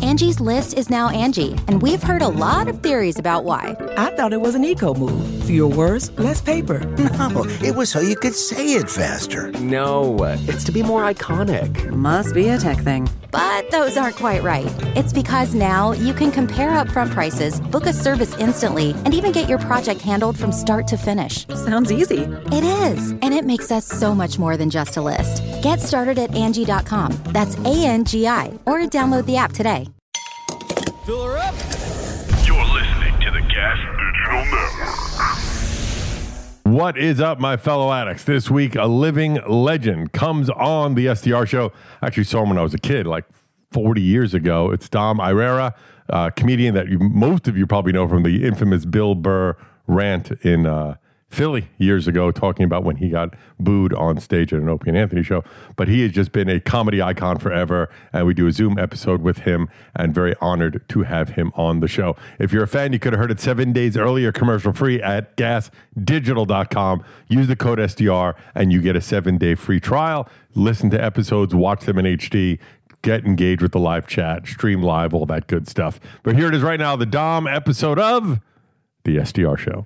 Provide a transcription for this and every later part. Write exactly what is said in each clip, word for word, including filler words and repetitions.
Angie's List is now Angie, and we've heard a lot of theories about why. I thought it was an eco move. Fewer words, less paper. No, it was so you could say it faster. No, it's to be more iconic. Must be a tech thing. But those aren't quite right. It's because now you can compare upfront prices, book a service instantly, and even get your project handled from start to finish. Sounds easy. It is, and it makes us so much more than just a list. Get started at Angie dot com. That's A N G I, or download the app today. Fill her up. You're listening to the Gas Digital Network. What is up, my fellow addicts? This week, a living legend comes on the S D R show. I actually saw him when I was a kid, like forty years ago. It's Dom Irrera, a comedian that you, most of you probably know from the infamous Bill Burr rant in uh, Philly years ago, talking about when he got booed on stage at an Opie and Anthony show. But he has just been a comedy icon forever, and we do a Zoom episode with him, and very honored to have him on the show. If you're a fan, you could have heard it seven days earlier, commercial free at gas digital dot com. Use the code S D R, and you get a seven-day free trial. Listen to episodes, watch them in H D, get engaged with the live chat, stream live, all that good stuff. But here it is right now, the Dom episode of the S D R show.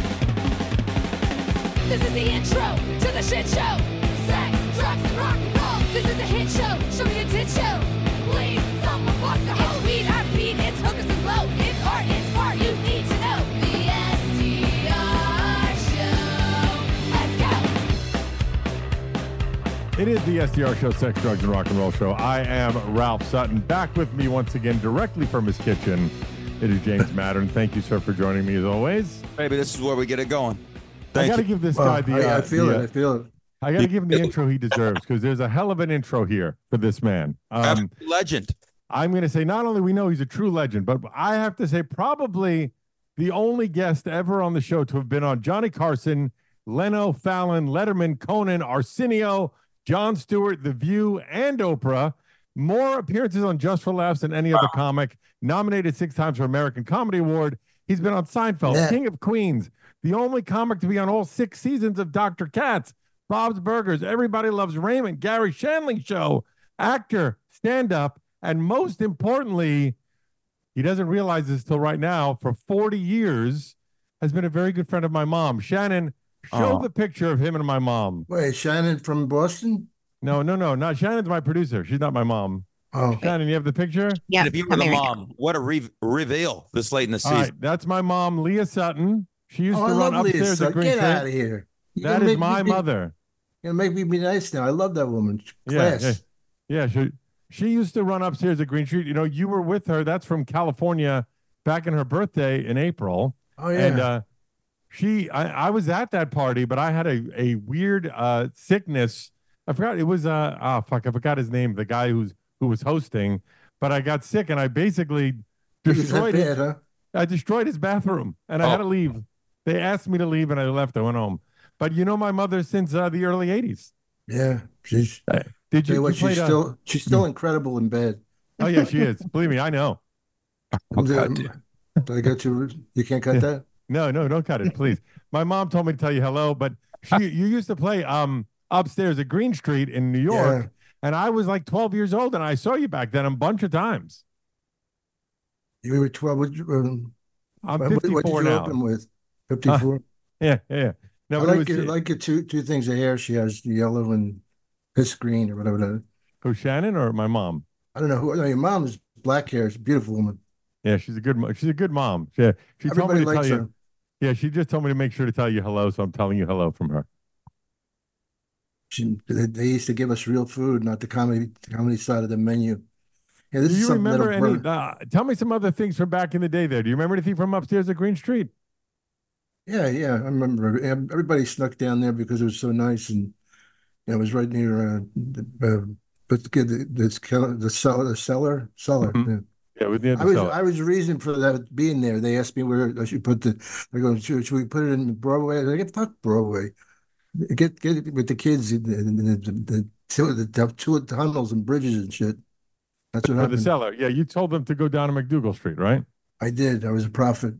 This is the intro to the shit show. Sex, drugs, and rock and roll. This is a hit show. Show me a tit show. Please, someone fuck the hoe. It's weed, our beat, it's hookers and blow. It's art, it's art, you need to know. The S D R show. Let's go. It is the S D R show, Sex, Drugs, and Rock and Roll show. I am Ralph Sutton. Back with me once again, directly from his kitchen. It is James Mattern. Thank you, sir, for joining me as always. Maybe this is where we get it going. Thank I got to give this well, guy the. I, Uh, I feel the, it. I feel it. I got to give him the intro he deserves, because there's a hell of an intro here for this man. Um, legend. I'm going to say not only we know he's a true legend, but I have to say probably the only guest ever on the show to have been on Johnny Carson, Leno, Fallon, Letterman, Conan, Arsenio, Jon Stewart, The View, and Oprah. More appearances on Just for Laughs than any other comic. Nominated six times for American Comedy Award. He's been on Seinfeld, Yeah. King of Queens, the only comic to be on all six seasons of Doctor Katz, Bob's Burgers, Everybody Loves Raymond, Gary Shandling Show, actor, stand-up, and most importantly, he doesn't realize this till right now, for forty years, has been a very good friend of my mom. Shannon, show Oh. the picture of him and my mom. Wait, Shannon from Boston? No, no, no, not Shannon's my producer. She's not my mom. Oh, Shannon, you have the picture? Yeah. And if you were the mom, what a re- reveal this late in the All season. right, that's my mom, Leah Sutton. She used oh I to run love Leah upstairs at Sutton. Green Get Street. out of here. You're That gonna is make my me be- mother. You're gonna make me be nice now. I love that woman. Yeah, Class. yeah, yeah. She, she used to run upstairs at Green Street. You know, you were with her. That's from California back in her birthday in April. Oh yeah. And uh, she, I, I was at that party, but I had a, a weird uh, sickness. I forgot it was uh oh fuck, I forgot his name, the guy who's who was hosting, but I got sick and I basically It was that destroyed bad, his, huh? I destroyed his bathroom and I Oh. had to leave. They asked me to leave and I left. I went home. But you know my mother since uh, the early eighties. Yeah. She's Did tell you, you what, you played, she's uh, still she's still incredible in bed. Oh yeah, she is. Believe me, I know. Um, Did I got you you can't cut Yeah. that? No, no, don't cut it, please. My mom told me to tell you hello, but she you used to play um upstairs at Green Street in New York, Yeah. and I was like twelve years old, and I saw you back then a bunch of times. You were twelve. What, um, I'm what, what fifty-four did you now. open with? Fifty-four. Yeah, yeah, yeah. No, I but it like was it, like it two two things of hair. She has yellow and piss green or whatever that. who, Shannon or my mom? I don't know who. No, your mom is black hair. She's a beautiful woman. Yeah, she's a good. mo- She's a good mom. She, she told Everybody me to tell likes you. her. Yeah, she just told me to make sure to tell you hello, so I'm telling you hello from her. She, they, they used to give us real food, not the comedy comedy side of the menu. Yeah, this Do is you something remember that'll any? burn. Uh, tell me some other things from back in the day. There, do you remember anything from upstairs at Green Street? Yeah, yeah, I remember. Everybody snuck down there because it was so nice, and you know, it was right near. Uh, the, uh, but the the the, the cellar, the cellar, cellar. Mhm. Yeah. Yeah, with the I was cellar. I was the reason for that being there. They asked me where I should put the. They're going, should, should we put it in Broadway? I get fuck Broadway. Get get it with the kids in the the, the, the, two, the, the two tunnels and bridges and shit. That's what For the happened. cellar. Yeah, you told them to go down to McDougal Street, right? I did. I was a prophet.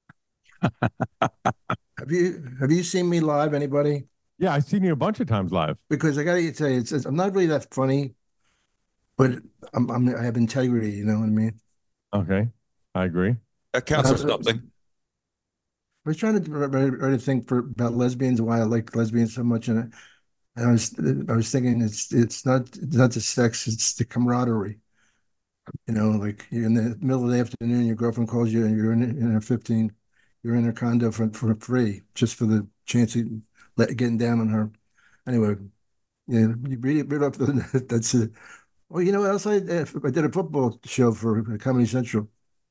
Have you have you seen me live? Anybody? Yeah, I've seen you a bunch of times live. Because I got to tell you, it's, it's, I'm not really that funny, but I'm, I'm I have integrity. You know what I mean? Okay, I agree. That counts Uh, for something. I was trying to write write a thing for about lesbians, why I like lesbians so much, and I, I was I was thinking it's it's not it's not the sex, it's the camaraderie. You know, like you're in the middle of the afternoon, your girlfriend calls you, and you're in in her fifteen, you're in her condo for for free, just for the chance of let, getting down on her. Anyway, yeah, you read it read off the that's it. Well, you know what else I did? I did a football show for Comedy Central.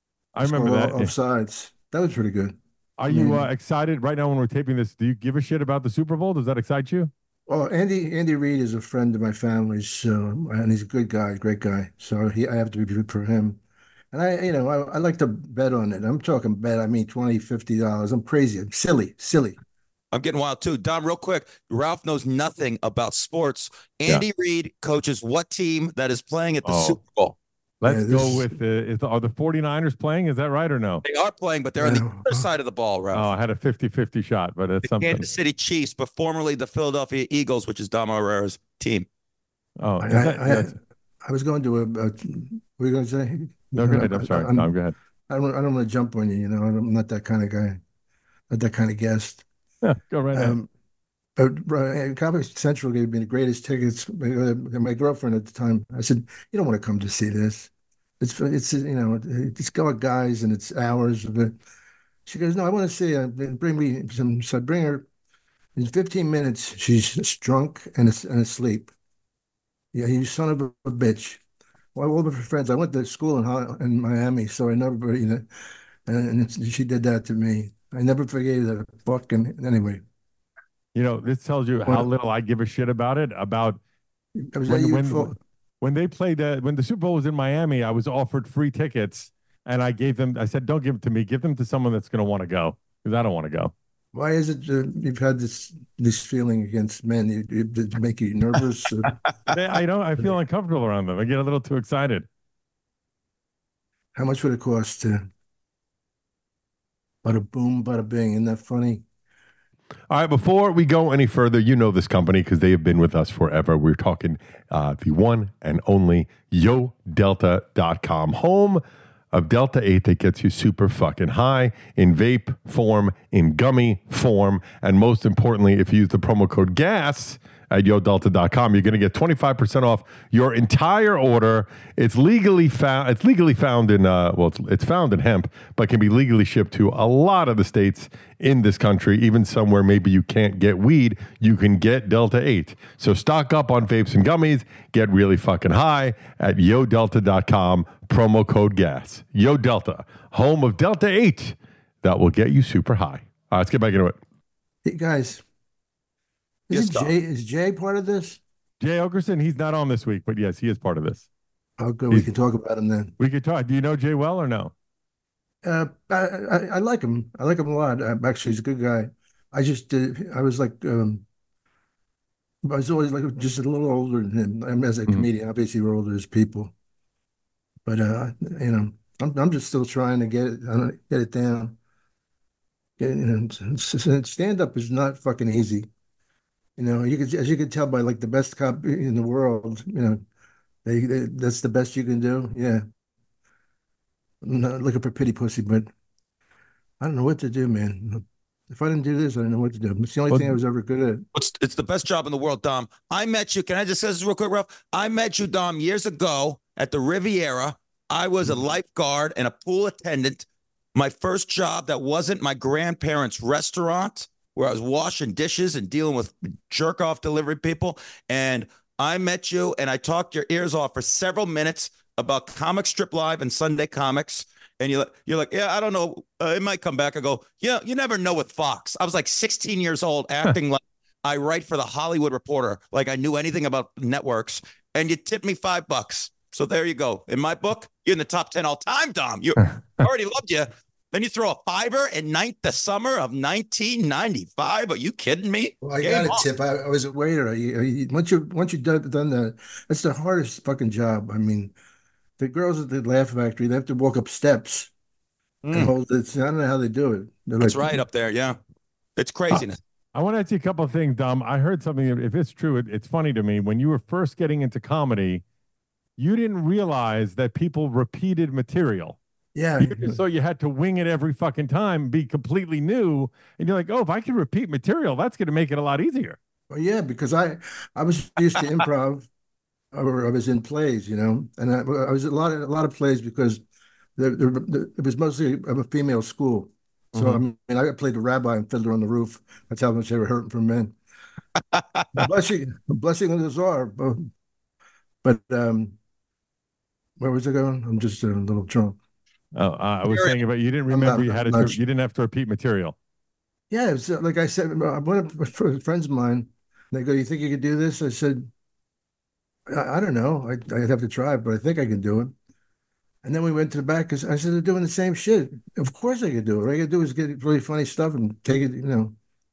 I It's remember called that. Yeah. Offsides. That was pretty good. Are I you mean, uh, excited right now when we're taping this? Do you give a shit about the Super Bowl? Does that excite you? well, Andy Andy Reid is a friend of my family's, so and he's a good guy, great guy. So he I have to be good for him. And I, you know, I, I like to bet on it. I'm talking bet. I mean, twenty, fifty dollars. I'm crazy. I'm silly, silly. I'm getting wild too. Dom, real quick, Ralph knows nothing about sports. Andy Yeah. Reid coaches what team that is playing at the Oh. Super Bowl? Let's Yeah, this- go with the, is the are the 49ers playing? Is that right or no? They are playing, but they're on the Yeah. other side of the ball, Oh, Ralph. I had a fifty-fifty shot, but it's the something. Kansas City Chiefs, but formerly the Philadelphia Eagles, which is Dom Herrera's team. Oh, I, is that- I, that's- I, I was going to a, a what were you going to say? no, go ahead. I'm sorry. I, I'm- Tom, go ahead. I don't, I don't want to jump on you. You know, I'm not that kind of guy, not that kind of guest. Yeah, go right ahead. Um, but uh, Comedy Central gave me the greatest tickets. My, uh, my girlfriend at the time, I said, "You don't want to come to see this. It's it's you know it's got guys and it's hours of it." She goes, "No, I want to see. Uh, bring me some." So I bring her. In fifteen minutes, she's drunk and as- and asleep. Yeah, you son of a, a bitch. Well, all of her friends. I went to school in Hol- in Miami, so I never, you know, and, and she did that to me. I never forgave that fucking anyway. You know, this tells you how little I give a shit about it. About Was when that you when, for- when they played uh, when the Super Bowl was in Miami, I was offered free tickets, and I gave them. I said, "Don't give them to me. Give them to someone that's going to want to go, because I don't want to go." Why is it uh, you've had this this feeling against men? You, you, did it make you nervous? Uh, I, I don't. I feel uncomfortable around them. I get a little too excited. how much would it cost to bada boom, bada bing? Isn't that funny? All right, before we go any further, you know this company because they have been with us forever. We're talking uh, the one and only Yo Delta dot com, home of Delta eight that gets you super fucking high in vape form, in gummy form, and most importantly, if you use the promo code GAS at Yo Delta dot com, you're going to get twenty-five percent off your entire order. It's legally found. It's legally found in uh, well, it's, it's found in hemp, but can be legally shipped to a lot of the states in this country, even somewhere maybe you can't get weed. You can get Delta eight. So stock up on vapes and gummies. Get really fucking high at Yo Delta dot com. Promo code GAS. Yo Delta, home of Delta eight, that will get you super high. All right, let's get back into it. Hey guys, Yes, is Tom. Jay is Jay part of this? Jay Okerson, he's not on this week, but yes, he is part of this. Oh, good. We can talk about him then. We could talk. Do you know Jay well or no? Uh, I, I I like him. I like him a lot. Uh, actually, he's a good guy. I just did. I was like, um, I was always like just a little older than him. I mean, as a Mhm. comedian, obviously we're older as people, but uh, you know, I'm I'm just still trying to get it uh, get it down. Get, you know, stand up is not fucking easy. You know, you could as you can tell by like the best cop in the world. You know, they, they that's the best you can do. Yeah. I'm not looking for pity pussy, but I don't know what to do, man. If I didn't do this, I don't know what to do. It's the only Well, thing I was ever good at. It's, it's the best job in the world, Dom. I met you. Can I just say this real quick, Ralph? I met you, Dom, years ago at the Riviera. I was a lifeguard and a pool attendant. My first job that wasn't my grandparents' restaurant, where I was washing dishes and dealing with jerk off delivery people. And I met you and I talked your ears off for several minutes about Comic Strip Live and Sunday Comics. And you're like, you're like, yeah, I don't know. Uh, it might come back. I go, yeah, you never know with Fox. I was like sixteen years old acting like I write for the Hollywood Reporter, like I knew anything about networks. And you tipped me five bucks. So there you go. In my book, you're in the top ten all time, Dom. You I already loved you. Then you throw a fiver in ninth the summer of nineteen ninety-five. Are you kidding me? Well, I Game got a on. tip. I, I was a waiter. You, you, once you once you done done that, that's the hardest fucking job. I mean, the girls at the Laugh Factory, they have to walk up steps and Mm, hold it. I don't know how they do it. They're that's like, right up there. Yeah. It's craziness. I want to ask you a couple of things, Dom. I heard something. If it's true, it, it's funny to me. When you were first getting into comedy, you didn't realize that people repeated material. Yeah. You just thought you had to wing it every fucking time, be completely new, and you're like, oh, if I can repeat material, that's going to make it a lot easier. Well, yeah, because I I was used to improv, or I was in plays, you know, and I, I was a lot of a lot of plays because the, the, the, it was mostly of a female school. So Mhm. I mean, I played the rabbi and Fiddler on the Roof. That's how much they were hurting for men. blessing, blessing of the czar. But, but um, where was I going? I'm just a little drunk. Oh, uh, I was saying about you didn't I'm remember not- you had I'm to, not you didn't have to repeat material. Yeah, it's uh, like I said, uh, one of fr- friends of mine, they go, "You think you could do this?" I said, "I, I don't know. I, I'd have to try, but I think I can do it." And then we went to the back because I said, "They're doing the same shit. Of course I could do it. What I could do is get really funny stuff and take it, you know."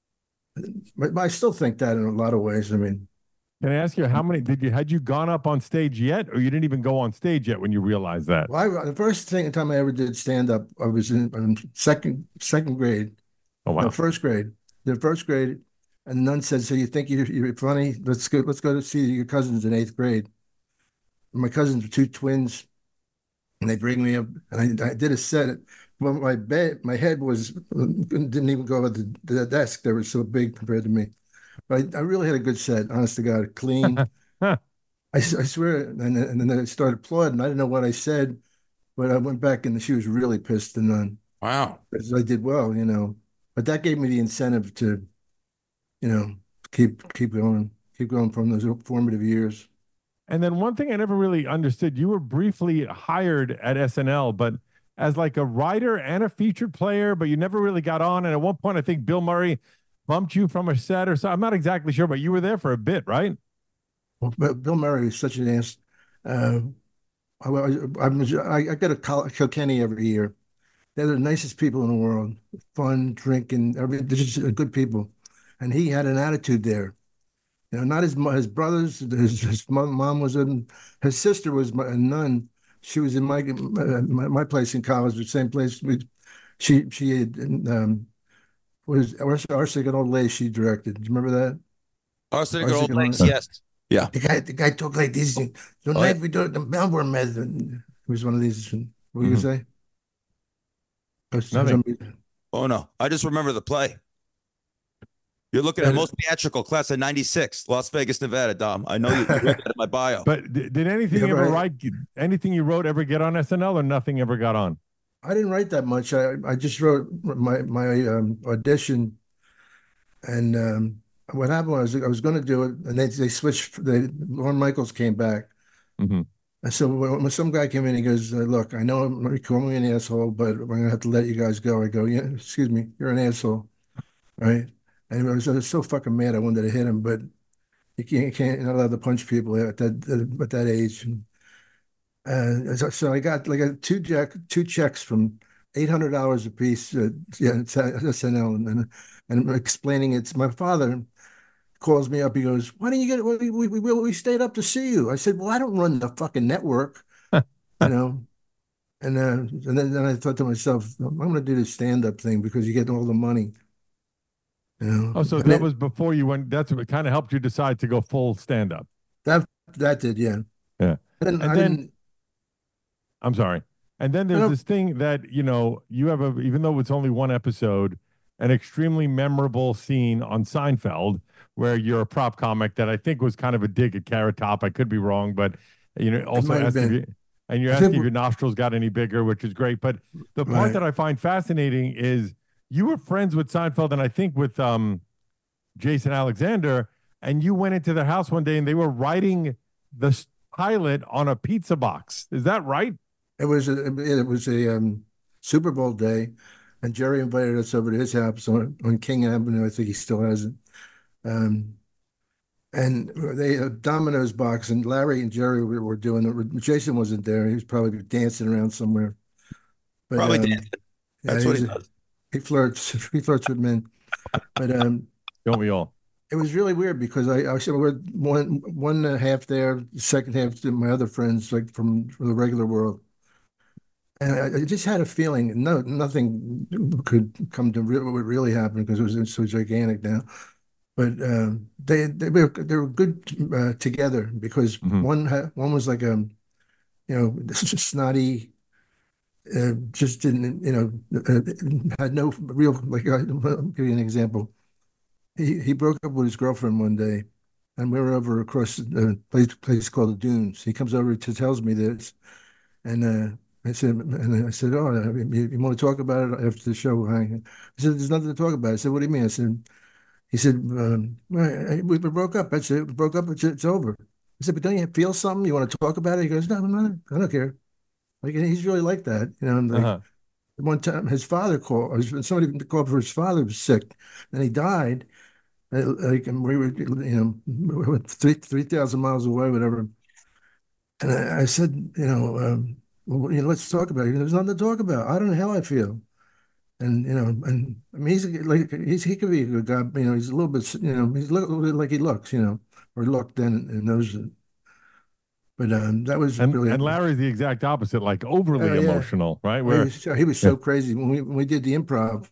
But, but I still think that in a lot of ways. I mean, Can I ask you how many did you had you gone up on stage yet, or you didn't even go on stage yet when you realized that? well, I, the first thing time I ever did stand up, I was in, in second second grade. Oh wow! No, first grade. The first grade, and the nun said, "So you think you're, you're funny? Let's go. Let's go to see your cousins in eighth grade." And my cousins were two twins, and they bring me up, and I, I did a set. Well, my bed, my head was didn't even go over the, the desk. They were so big compared to me. But I, I really had a good set. Honest to God, clean. I, I swear. And, and then I started applauding. I didn't know what I said, but I went back, and she was really pissed. The nun. Wow. Because I did well, you know. But that gave me the incentive to, you know, keep keep going, keep going from those formative years. And then one thing I never really understood, you were briefly hired at S N L, but as like a writer and a featured player, but you never really got on. And at one point, I think Bill Murray bumped you from a set or so. I'm not exactly sure, but you were there for a bit, right? Well, Bill Murray is such an ass. Uh, I, I, I, I get a Kilkenny every year. They're the nicest people in the world. Fun, drinking, every, they're just good people. And he had an attitude there. You know, not his his brothers. His, his mom was in. His sister was a nun. She was in my my, my place in college, the same place. We, she she had um, was Arsenic and Old Lace. She directed. Do you remember that? Arsenic and Old Lace. Yes. Yeah. The guy the guy talked like this. Tonight oh, yeah. we do it the Melbourne method. It was one of these. What were you mm-hmm. gonna say? Nothing. Oh no! I just remember the play. You're looking at most theatrical class of ninety-six, Las Vegas, Nevada, Dom. I know you read that in my bio. But did, did anything yeah, ever right. write? Anything you wrote ever get on S N L, or nothing ever got on? I didn't write that much. I I just wrote my my um, audition, and um, what happened was I was going to do it, and they they switched. They, Lorne Michaels came back. Mm-hmm. And so when, when some guy came in, he goes, uh, "Look, I know I'm calling me an asshole, but I'm going to have to let you guys go." I go, "Yeah, excuse me, you're an asshole, right?" And I was, I was so fucking mad I wanted to hit him, but you can't, you can't you're not allowed to punch people at that at that age. And uh, so, so I got like a two check two checks from eight hundred dollars a piece. Uh, yeah, it's S N L, and and I'm explaining it's my father. Calls me up. He goes, "Why don't you get? We we we, we stayed up to see you." I said, "Well, I don't run the fucking network, you know." And uh, and then, then I thought to myself, "I'm going to do this stand up thing because you get all the money." You know? Oh, so and that then, was before you went. That's what kind of helped you decide to go full stand up. That that did, yeah, yeah. And, and I then, didn't. I'm sorry. And then there's No. this thing that you know you have a even though it's only one episode, an extremely memorable scene on Seinfeld where you're a prop comic that I think was kind of a dig at Carrot Top. I could be wrong, but you know, also might have asking if been. you, and you're I asking think if your nostrils got any bigger, which is great. But the part Right. that I find fascinating is you were friends with Seinfeld and I think with um, Jason Alexander, and you went into their house one day and they were writing the s- pilot on a pizza box. Is that right? It was a it was a um, Super Bowl day, and Jerry invited us over to his house on, on King Avenue. I think he still has it. Um, and they had Domino's box, and Larry and Jerry were, were doing it. Jason wasn't there; he was probably dancing around somewhere. But, Probably um, dancing. yeah, That's what he he's a- does. He flirts. He flirts with men. But um, Don't we all? it was really weird because I, I said we're one one half there, the second half to my other friends, like from, from the regular world. And I, I just had a feeling no nothing could come to re- what really happened because it was so gigantic now. But um, they they were they were good uh, together because Mhm. one ha- one was like a you know snotty uh, just didn't, you know, uh, had no real, like, I'll give you an example. He, he broke up with his girlfriend one day, and we were over across a place, place called the Dunes. He comes over to tells me this, and uh, I said, and I said, oh, you, you want to talk about it after the show? I, I said, there's nothing to talk about. I said, what do you mean? I said, he said, um, well, we broke up. I said, we broke up. It's, it's over. I said, but don't you feel something? You want to talk about it? He goes, no, no, I don't care. Like, he's really like that, you know. And like, uh-huh. One time, his father called. Somebody called for his father was sick, and he died. Like, and we were, you know, three three thousand miles away, whatever. And I, I said, you know, um, well, you know, let's talk about it. There's nothing to talk about. I don't know how I feel. And, you know, and I mean, he's like, he's, he could be a good guy. You know, he's a little bit, you know, he's a little bit like he looks, you know, or he looked then and those. But um, that was and, really. And Larry's the exact opposite, like overly uh, yeah. emotional, right? Where he was, he was so yeah. crazy. When we, when we did the improv,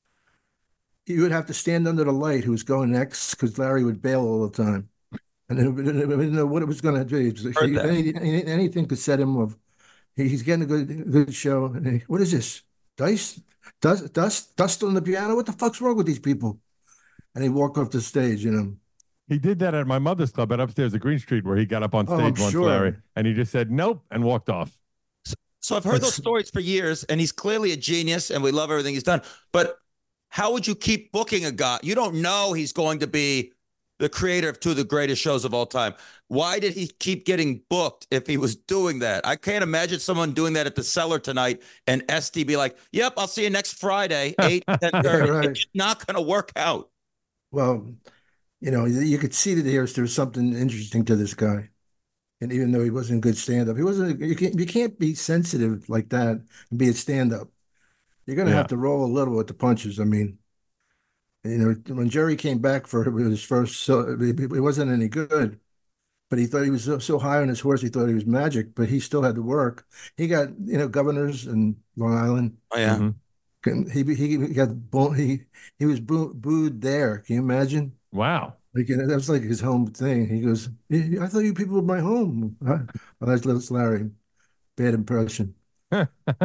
he would have to stand under the light who was going next because Larry would bail all the time. And then we didn't know what it was going to do. He, anything, anything could set him off. He, he's getting a good good show. And he, what is this? Dice? Dust, dust, dust on the piano? What the fuck's wrong with these people? And he'd walk off the stage, you know. He did that at my mother's club at upstairs at Green Street, where he got up on stage oh, once, sure. Larry, and he just said nope and walked off. So, so I've heard those stories for years, and he's clearly a genius, and we love everything he's done. But how would you keep booking a guy? You don't know he's going to be the creator of two of the greatest shows of all time. Why did he keep getting booked if he was doing that? I can't imagine someone doing that at the Cellar tonight and S D be like, yep, I'll see you next Friday, eight, ten thirty. Yeah, right. It's not going to work out. Well, you know, you could see that there was, there was something interesting to this guy. And even though he wasn't a good stand-up, he wasn't, you can't, you can't be sensitive like that and be a stand-up. You're going to yeah. have to roll a little with the punches. I mean, you know, when Jerry came back for his first, so it wasn't any good, but he thought he was so, so high on his horse, he thought he was magic, but he still had to work. He got, you know, governors in Long Island. Oh, yeah. Mm-hmm. He, he, he got, he, he was boo, booed there. Can you imagine? Wow. Like, you know, that was like his home thing. He goes, I thought you people were my home. Well, that's, that's Larry. Bad impression. But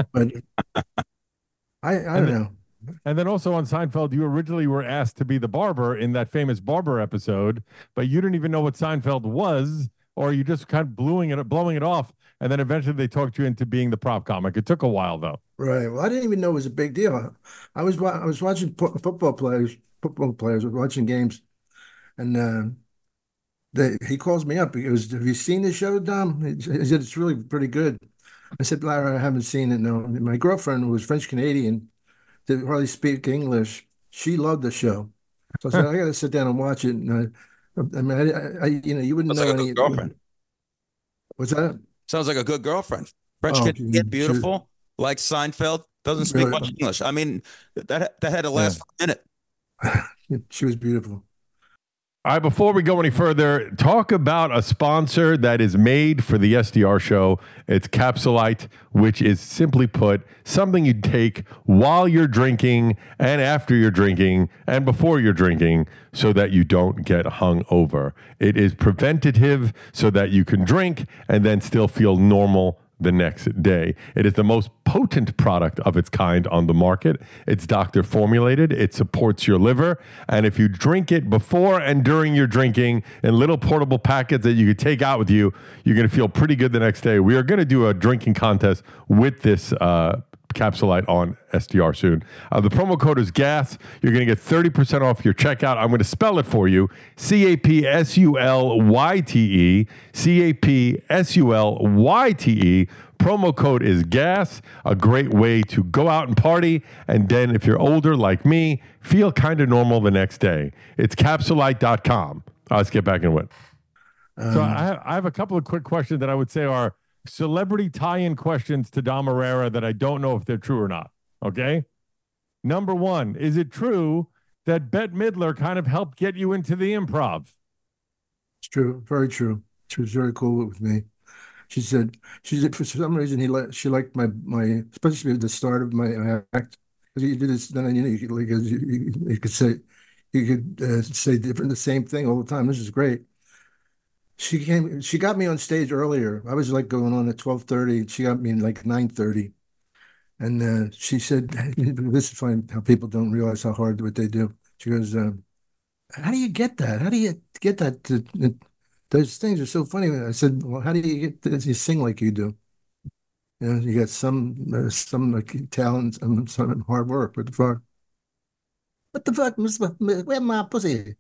I, I don't know. And then also on Seinfeld, you originally were asked to be the barber in that famous barber episode, but you didn't even know what Seinfeld was, or you just kind of blowing it, blowing it off. And then eventually they talked you into being the prop comic. It took a while, though. Right. Well, I didn't even know it was a big deal. I was I was watching football players, football players, I was watching games, and uh, they, he calls me up. He goes, "Have you seen the show, Dom?" He said, "It's really pretty good." I said, "Larry, I haven't seen it. No." My girlfriend, who was French Canadian, didn't hardly speak English. She loved the show, so I said, "I got to sit down and watch it." And I, I mean, I, I, you know, you wouldn't Sounds know like any. A good girlfriend. What's that? Sounds like a good girlfriend. French oh, kid, get beautiful, like Seinfeld, doesn't speak really? much English. I mean, that that had to last yeah. for a minute. She was beautiful. All right, before we go any further, talk about a sponsor that is made for the S D R show. It's Capsulite, which is simply put, something you take while you're drinking and after you're drinking and before you're drinking so that you don't get hung over. It is preventative so that you can drink and then still feel normal the next day. It is the most potent product of its kind on the market. It's doctor formulated. It supports your liver. And if you drink it before and during your drinking in little portable packets that you could take out with you, you're going to feel pretty good the next day. We are going to do a drinking contest with this uh, Capsulite on S D R soon. Uh, the promo code is GAS. You're going to get thirty percent off your checkout. I'm going to spell it for you. C A P S U L Y T E. C A P S U L Y T E. Promo code is GAS. A great way to go out and party. And then if you're older like me, feel kind of normal the next day. It's capsulite dot com. Uh, let's get back into it. Um, so I have, I have a couple of quick questions that I would say are celebrity tie-in questions to Dom Irrera that I don't know if they're true or not. Okay. Number one, is it true that Bette Midler kind of helped get you into the improv? It's true. Very true. She was very cool with me. She said, she said for some reason he li- she liked my, my, especially at the start of my act. Because you did this, then you know, you could, like, you, you, you could say, you could uh, say different, the same thing all the time. This is great. She came. She got me on stage earlier. I was like going on at twelve thirty. She got me in like nine thirty, And uh, she said, "This is funny how people don't realize how hard what they do." She goes, um, "How do you get that? How do you get that? To, to- those things are so funny." I said, "Well, how do you get this? You sing like you do? You know, you got some uh, some like talent and some hard work. What the fuck? What the fuck, Miss Where my pussy?"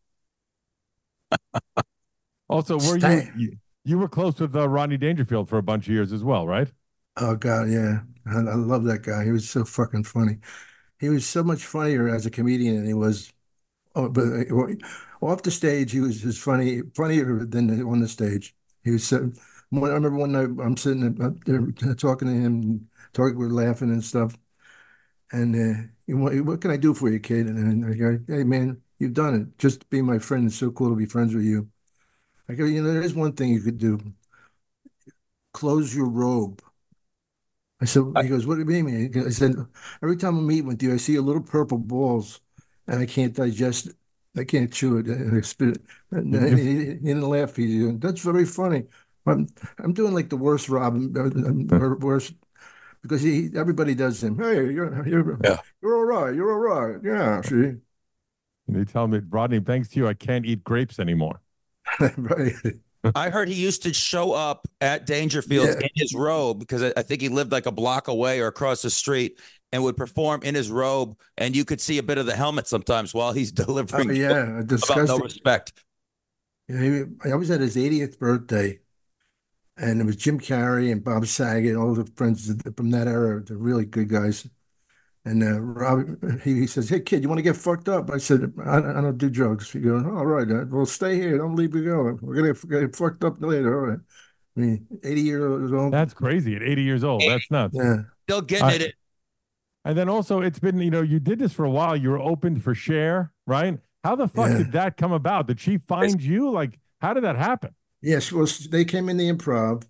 Also, were you, Stay. you you were close with uh, Rodney Dangerfield for a bunch of years as well, right? Oh God, yeah, I, I love that guy. He was so fucking funny. He was so much funnier as a comedian than he was. Oh, but uh, off the stage, he was as funny, funnier than on the stage. He was so. One, I remember one night I'm sitting up there talking to him, talking, we're laughing and stuff. And uh, he, what, what can I do for you, kid? And I go, "Hey, man, you've done it. Just be my friend. It's so cool to be friends with you." I go, "You know, there's one thing you could do. Close your robe." I said, he goes, "What do you mean?" I said, "Every time I meet with you, I see a little purple balls, and I can't digest it. I can't chew it. And I spit it." And he, he didn't laugh. He goes, "That's very funny." I'm, I'm doing like the worst Robin, uh, uh, worst, because he everybody does him. "Hey, you're you're Yeah. you're all right. You're all right. Yeah, see." They tell me, Rodney, thanks to you, I can't eat grapes anymore. Right. I heard he used to show up at Dangerfield Yeah. in his robe because I, I think he lived like a block away or across the street and would perform in his robe. And you could see a bit of the helmet sometimes while he's Oh, delivering yeah, jokes about no disgusting. respect. Yeah, he- I was at his eightieth birthday, and it was Jim Carrey and Bob Saget, all the friends from that era, the really good guys. And uh, Rob, he, he says, "Hey, kid, you want to get fucked up?" I said, I, I don't do drugs." He goes, "All right, uh, well, stay here. Don't leave me go. We're going to get fucked up later." All right. I mean, eighty years old. That's crazy at eighty years old. That's nuts. Yeah. Still getting I- it. And then also, it's been, you know, you did this for a while. You were opened for Cher, right? How the fuck Yeah. did that come about? Did she find you? Like, how did that happen? Yes, well, they came in the Improv,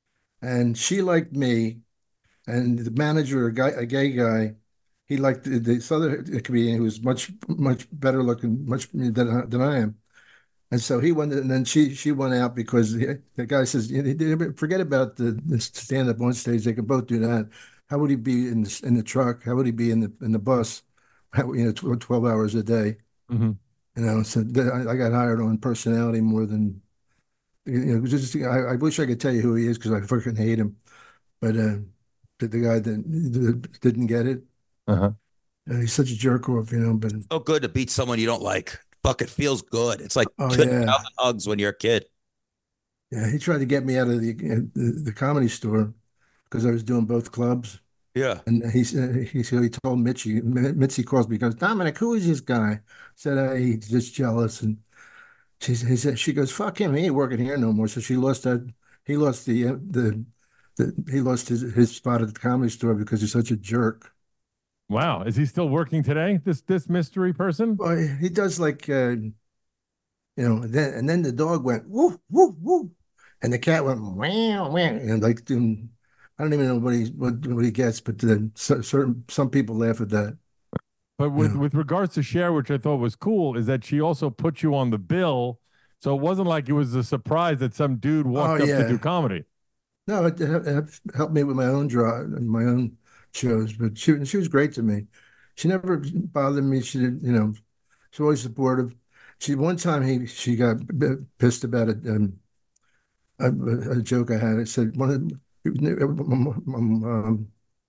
and she liked me, and the manager, a guy, a gay guy, he liked the, this other comedian who was much, much better looking, much than, than I am. And so he went, and then she she went out because the, the guy says, "You know, forget about the, the stand up on stage. They can both do that. How would he be in the, in the truck? How would he be in the in the bus? How, you know, tw- twelve hours a day." Mhm. You know, so th- I, I got hired on personality more than, you know, just I, I wish I could tell you who he is because I fucking hate him. But uh, the, the guy that, that didn't get it, Uh-huh. and he's such a jerk off, you know. But So good to beat someone you don't like. Fuck, it feels good. It's like Oh, ten yeah. thousand hugs when you're a kid. yeah, he tried to get me out of the the, the comedy store because I was doing both clubs. Yeah. And he said, he said, he told Mitzi, Mitzi calls me, goes, "Dominic, who is this guy?" I said, uh, "He's just jealous." And she, he said, she goes, "Fuck him, he ain't working here no more." So she lost that, he lost the, uh, the, the, he lost his, his spot at the comedy store because he's such a jerk. Wow. Is he still working today? This this mystery person? Well, he does like, uh, you know, and then, and then the dog went, woo, woo, woo. And the cat went, wow, wow. And like, um, I don't even know what he, what, what he gets, but then so, certain, some people laugh at that. But with, Yeah. with regards to Cher, which I thought was cool, is that she also put you on the bill. So it wasn't like it was a surprise that some dude walked Oh, up yeah. to do comedy. No, it, it, it helped me with my own draw, my own shows. But she she was great to me. She never bothered me. She didn't, you know, she's always supportive. She one time he she got b- pissed about a, um, a a joke I had. It said one of um, um, um,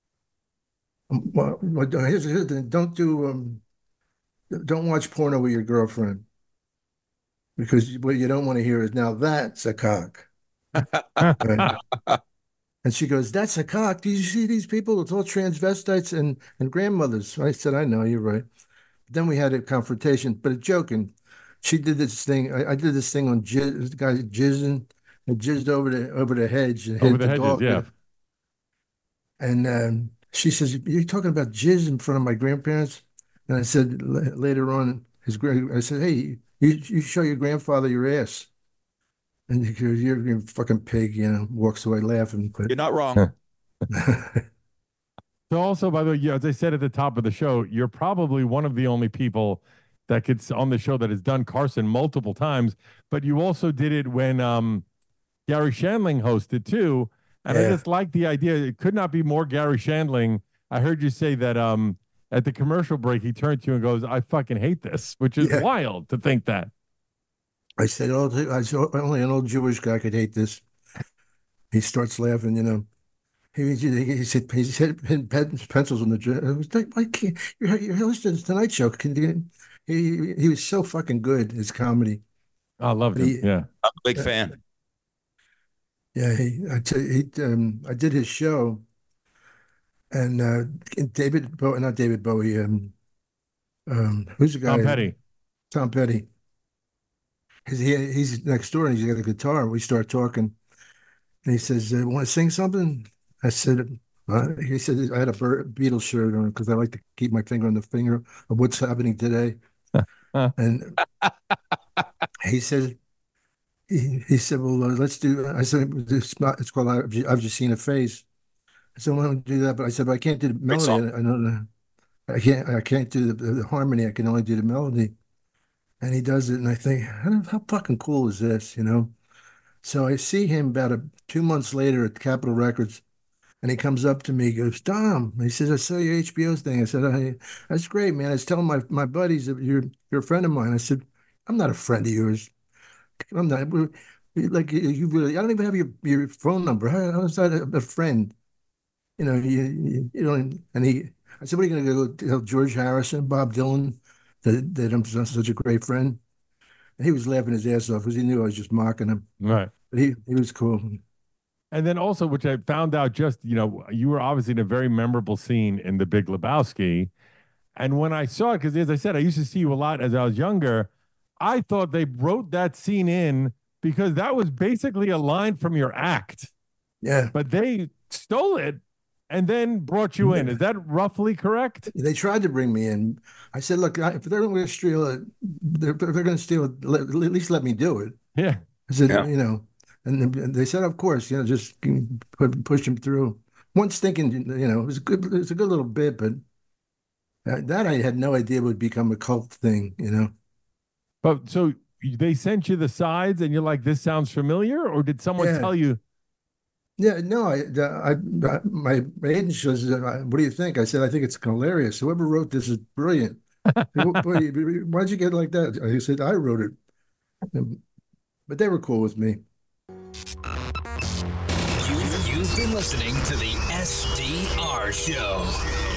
well, well, here's, here's the, don't do um, don't watch porno with your girlfriend because what you don't want to hear is now that's a cock. Right. And she goes, "That's a cock. Do you see these people? It's all transvestites and, and grandmothers." I said, "I know, you're right." Then we had a confrontation, but a joking. She did this thing. I, I did this thing on jizz, this guy jizzing and jizzed over the over the hedge and Over hit the hedges, dog. yeah. And um, she says, "You're talking about jizz in front of my grandparents?" And I said l- later on, his grand, I said, "Hey, you you show your grandfather your ass." And he goes, "You're a fucking pig," you know, walks away laughing. But You're not wrong. So also, by the way, yeah, as I said at the top of the show, you're probably one of the only people that gets on the show that has done Carson multiple times, but you also did it when um, Gary Shandling hosted too. And I Yeah. just like the idea. It could not be more Gary Shandling I heard you say that um at the commercial break he turned to you and goes, "I fucking hate this," which is Yeah. wild to think that. I said, "Oh, I said, only an old Jewish guy could hate this." He starts laughing, you know. He, he, he said, he said, pen, pencils on the. I was like, "Why can't you're, you're listening to Tonight Show?" Can you, he he was so fucking good. His comedy. I loved He- it. Yeah. I'm a big fan. Yeah, he I tell you, he um I did his show, and uh David Bowie, not David Bowie, um, um who's the guy? Tom Petty. Tom Petty. He's he, he's next door and he's got a guitar. We start talking, and he says, uh, "Want to sing something?" I said, uh, "He said I had a Bir- Beatles shirt on because I like to keep my finger on the finger of what's happening today." And he said, he, he said, "Well, uh, let's do." I said, "It's not. It's called I've Just, I've Just Seen a Face." I said, "Why don't we do that?" But I said, "But I can't do the melody. song. I, I don't know. I can't. I can't do the, the harmony. I can only do the melody." And he does it, and I think, how, how fucking cool is this, you know? So I see him about a, two months later at Capitol Records, and he comes up to me, he goes, "Dom," he says, "I saw your H B O thing." I said, I, "That's great, man." I was telling my, my buddies that you're you're a friend of mine. I said, "I'm not a friend of yours. I'm not. We're, like you really. I don't even have your, your phone number. How, how is that a, a friend? You know, you, you you know." And he, I said, "What are you going to go tell George Harrison, Bob Dylan, that that I'm such a great friend?" And he was laughing his ass off because he knew I was just mocking him. Right. But he he was cool. And then also, which I found out just, you know, you were obviously in a very memorable scene in The Big Lebowski. And when I saw it, because as I said, I used to see you a lot as I was younger, I thought they wrote that scene in because that was basically a line from your act. Yeah. But they stole it and then brought you in. Is that roughly correct? They tried to bring me in. I said, "Look, if they're going to steal it, they're, if they're going to steal it, let, at least let me do it." Yeah. I said, Yeah. you know, and they said, "Of course, you know, just put, push him through." Once thinking, you know, it was a good, it was a good little bit, but that I had no idea would become a cult thing, you know. But so they sent you the sides and you're like, "This sounds familiar," or did someone Yeah. tell you? Yeah, no, I, I, I my agent says, "What do you think?" I said, "I think it's hilarious. Whoever wrote this is brilliant." Why'd you get like that? I said, "I wrote it," but they were cool with me. You've, you've been listening to the S D R Show.